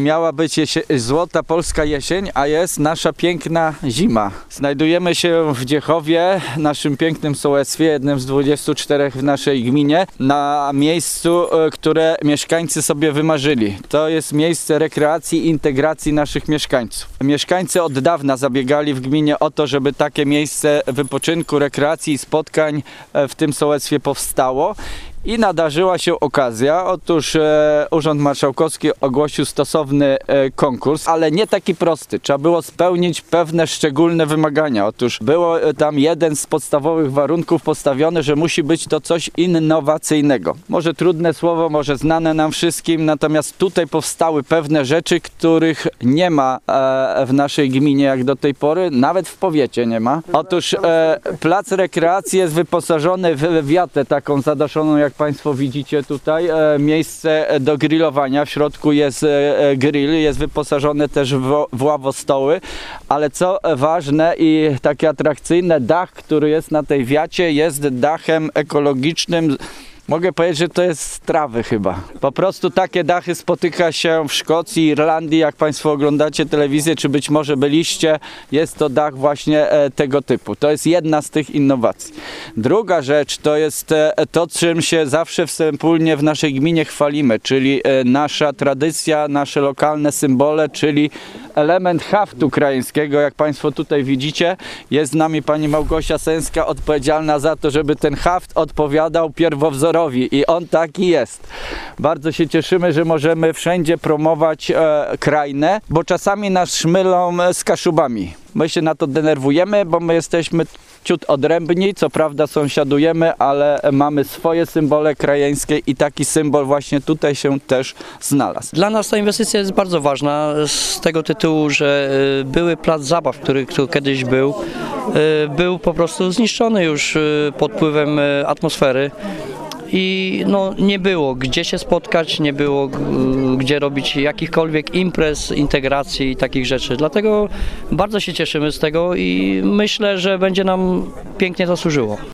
miała być złota polska jesień, a jest nasza piękna zima. Znajdujemy się w Dziechowie, naszym pięknym sołectwie, jednym z 24 w naszej gminie, na miejscu, które mieszkańcy sobie wymarzyli. To jest miejsce rekreacji i integracji naszych mieszkańców. Mieszkańcy od dawna zabiegali w gminie o to, żeby takie miejsce wypoczynku, rekreacji i spotkań w tym sołectwie powstało. I nadarzyła się okazja. Otóż Urząd Marszałkowski ogłosił stosowny konkurs, ale nie taki prosty. Trzeba było spełnić pewne szczególne wymagania. Otóż było tam jeden z podstawowych warunków postawiony, że musi być to coś innowacyjnego. Może trudne słowo, może znane nam wszystkim, natomiast tutaj powstały pewne rzeczy, których nie ma w naszej gminie jak do tej pory, nawet w powiecie nie ma. Otóż plac rekreacji jest wyposażony w wiatę taką zadaszoną, jak Państwo widzicie tutaj, miejsce do grillowania. W środku jest grill, jest wyposażony też w ławostoły, ale co ważne i takie atrakcyjne, dach, który jest na tej wiacie, jest dachem ekologicznym. Mogę powiedzieć, że to jest z trawy chyba. Po prostu takie dachy spotyka się w Szkocji, Irlandii. Jak Państwo oglądacie telewizję, czy być może byliście, jest to dach właśnie tego typu. To jest jedna z tych innowacji. Druga rzecz to jest to, czym się zawsze wspólnie w naszej gminie chwalimy, czyli nasza tradycja, nasze lokalne symbole, czyli element haftu krajeńskiego. Jak Państwo tutaj widzicie, jest z nami pani Małgosia Sęska, odpowiedzialna za to, żeby ten haft odpowiadał pierwowzorowi i on taki jest. Bardzo się cieszymy, że możemy wszędzie promować krajnę, bo czasami nas mylą z Kaszubami. My się na to denerwujemy, bo my jesteśmy ciut odrębni, co prawda sąsiadujemy, ale mamy swoje symbole krajeńskie i taki symbol właśnie tutaj się też znalazł. Dla nas ta inwestycja jest bardzo ważna z tego tytułu, że były plac zabaw, który kiedyś był po prostu zniszczony już pod wpływem atmosfery. I no, nie było gdzie się spotkać, nie było gdzie robić jakichkolwiek imprez, integracji i takich rzeczy. Dlatego bardzo się cieszymy z tego i myślę, że będzie nam pięknie to służyło.